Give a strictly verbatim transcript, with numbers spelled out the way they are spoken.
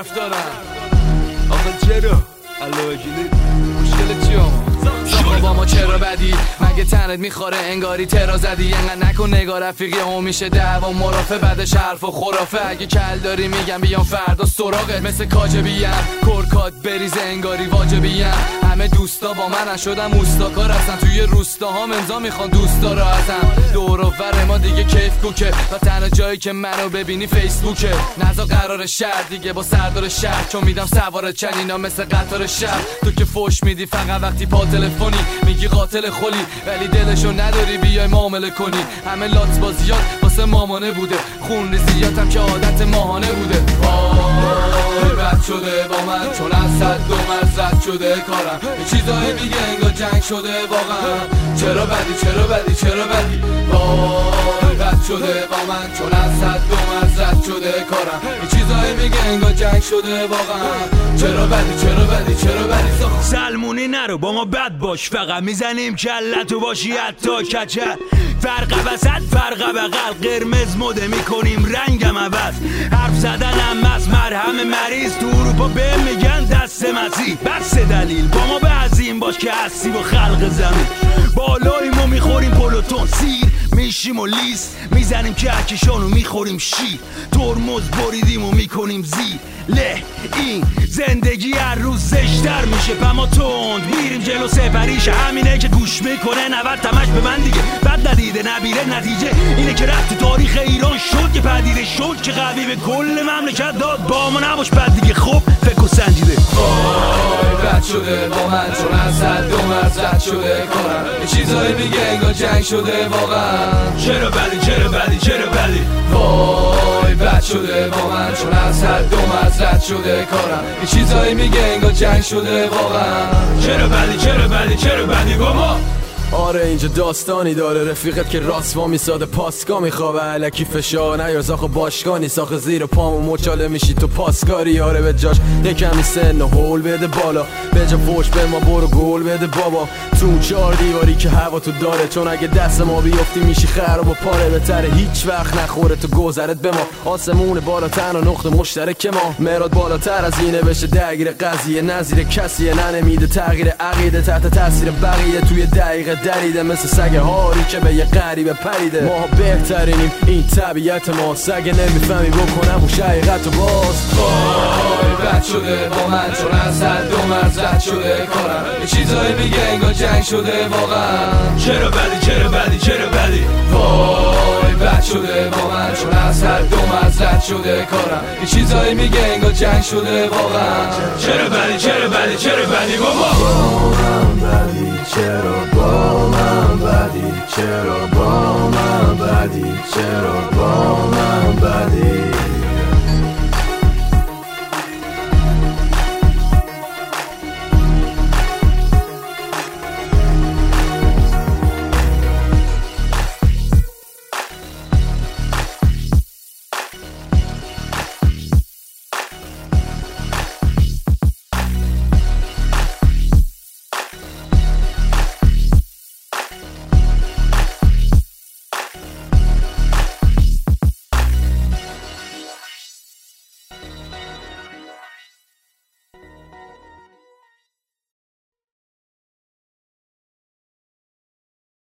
حرف دارم. آخه چرا؟ علاوه کلید مشکل چی آما؟ زاخا با ما چرا بدی؟ مگه تنت میخوره انگاری ترا زدی؟ انقدر نکن نگاه رفیقی هم میشه دعوا مرافع بعدش حرف و خرافه. اگه کل داری میگم بیام فردا سراغت مثل کاجبیم کرکات بریز انگاری واجبیم. همه دوستا با من شدم اوستاکار هستن توی روستا ها امضا میخوان دوستا را ازم. دور و بر ما دیگه کیف کوکه و تنها جایی که منو ببینی فیسبوکه. نزا قرار شهر دیگه با سردار شهر چون میدم سوار چنینا مثل قطار شهر. تو که فوش میدی فقط وقتی پا تلفنی میگی قاتل خلی ولی دلشو نداری بیای معامله کنی. همه لات بازیات واسه مامانه بوده خون ریزیاتم که عادت ماهانه بوده. وای بد شده با من چون از صد دو مرز رد شده کارم. یه چیزایی میگه انگار جنگ شده واقعا. چرا بدی چرا بدی چرا بدی؟ وای بد شده با من چون از صد دو مرز رد شده کارم. یه چیزایی میگه انگار جنگ شده واقعا. چرا بدی چرا بدی چرا بدی؟ سلمونی نرو با ما بد باش فقط میزنیم کلتو باشی حتی کچل. فرق وسط فرق بغل قرمز مده میکنیم رنگم عوض. حرف زدنم از مرهم مریض تو اروپا به میگن دست مسیح. بس دلیل با ما به عظیم باش که هستی با خلق زمین. بالاییم و میخوریم پلوتون سیر میشیم و لیس میزنیم کهکشانو میخوریم شیر. ترمز بریدیم و میکنیم زیر له. این زندگی هر روز زشتر میشه پما تند میریم جلو سفریشه. همینه که گوش میکنه نود تمش به من دیگه. بد ندیده نبیره نتیجه اینه که رفت تو تاریخ ایران شد که پدیده شد که قوی به کل مملکت داد. با ما نباش بد دیگه خب فکر و سنجیده. وای بد شده با من چون از صد دو مرز رد شده کارم. یه چیزایی میگه انگار جنگ شده واقعا. چرا بدی چرا بدی چرا بدی؟ وای بد شده با من چون از صد دو مرز رد شده کارم. یه چیزایی میگه انگار جنگ شده واقعا. چرا بدی چرا بدی چرا بدی با ما؟ آره اینجا داستانی داره رفیقت که راست وا میساده پاسکا میخوابه علکی فشار نیار زاخو باشگانی ساخ زیر پامو مچاله میشی تو پاسکاری. آره به جاش یکمی سن و هول بده بالا به جا فوش به ما برو گل بده بابا. تو چهار دیواری که هوا تو داره چون اگه دست ما بیفتی میشی خراب و پاره. بهتره هیچ وقت نخوره تو گذرت به ما. آسمون بالا تنها نقطه مشترک ما. مراد بالاتر از اینه بشه درگیر قضیه نظیر کسیه ننمیده تغییر عقیده تحت تاثیر بقیه توی دقیقه دریده مثل سگ هاری که به یه غریبه پریده. ما بهترینیم این طبیعت ما. سگ نمیفهمی بکنم و شقیقت و باز. وای بد شده با من چون از صد دو مرز رد شده کارم. یه چیزایی میگه انگار جنگ شده واقعا. چرا بدی چرا بدی چرا بدی؟ وای بد شده با من چون از صد دو مرز رد شده کارم. یه چیزایی میگه انگار جنگ شده واقعا. چرا بدی چرا بدی چرا بدی بابا؟ با من بدی چرا با من بدی چرا با من بدی چرا